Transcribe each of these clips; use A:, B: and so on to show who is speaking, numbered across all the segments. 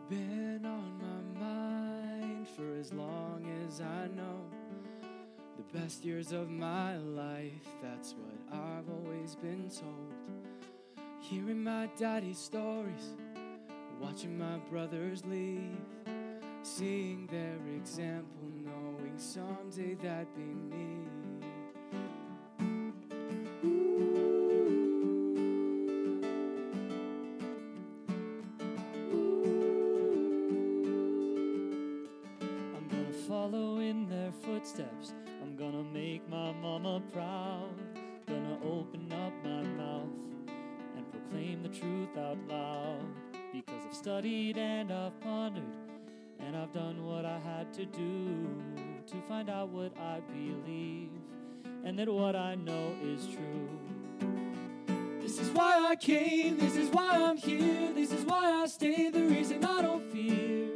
A: been on my mind for as long as I know. The best years of my life, that's what I've always been told. Hearing my daddy's stories, watching my brothers leave, seeing their example, knowing someday that'd be me. I'm gonna follow in their footsteps. I'm gonna make my mama proud. Gonna open up my mouth and proclaim the truth out loud. Because I've studied and I've pondered, and I've done what I had to do to find out what I believe, and that what I know is true. This is why I came, this is why I'm here, this is why I stay, the reason I don't fear.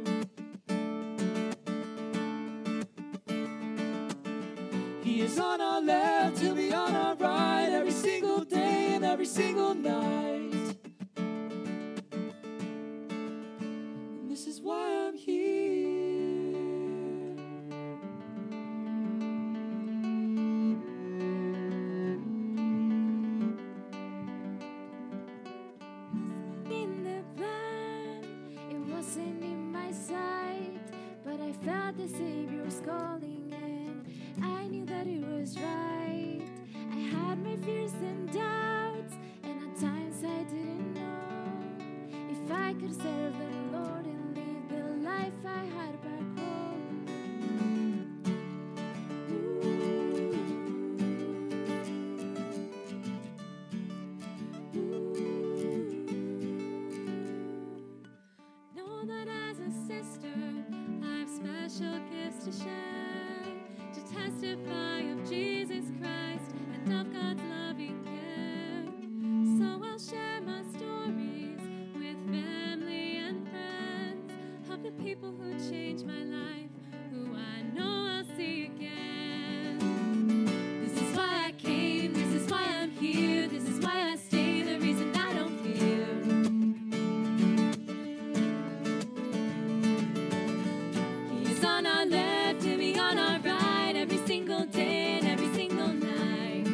A: He is on our left, he'll be on our right, every single day and every single night. And this is why I'm here.
B: In the plan, it wasn't in my sight, but I felt the Savior's calling and I knew that it was right. I had my fears and doubts, and at times I didn't know if I could serve the Lord and live the life I had back home. Know that as a sister, I have special gifts to share, to testify of Jesus Christ and of God's loving care. So I'll share my stories with family and friends of the people who changed my life, who I know I'll see again. This is why I came, this is why I'm here, this is why I stay, the reason I don't fear. He's on our left and we on our right, every single day and every single night.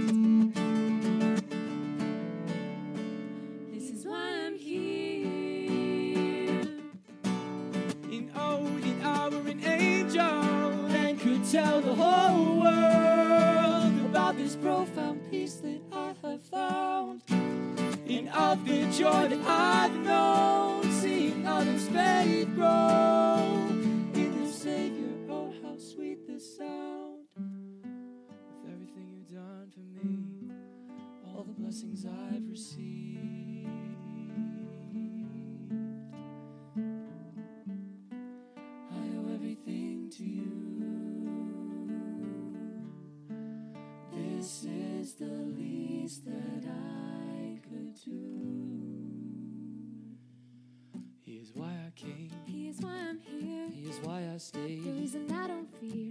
B: This is why I'm here.
A: In hour, an angel and could tell the whole world about this profound peace that I have found. And of the joy that I've known, seeing others' faith grow in the Savior. Oh, how sweet the sound. With everything you've done for me, all the blessings I've received, I owe everything to you. This is the least that I could do. He is why I came,
B: He is why I'm here,
A: he is why I stay.
B: the reason I don't fear.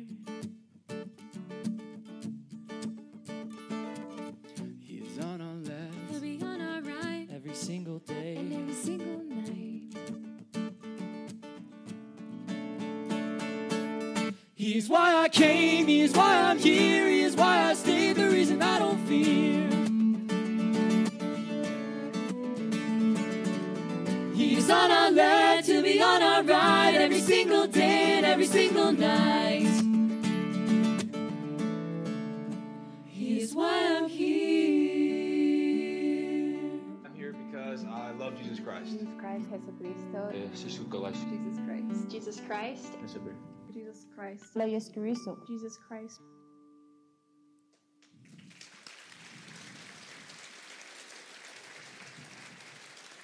A: He is on our left
B: He'll be on our right
A: every single day.
B: and every single night.
A: He is why I came, he is why I'm here, he is why I stay, the reason I don't fear. He is on our left, he'll be on our right, every single day and every single night. He is why I'm here.
C: I'm here because I love Jesus Christ.
D: Jesus Christ, Jesucristo.
C: Jesus Christ.
D: Jesus Christ.
E: Jesus Christ.
D: Jesus Christ.
F: La Jesucristo.
D: Jesus Christ.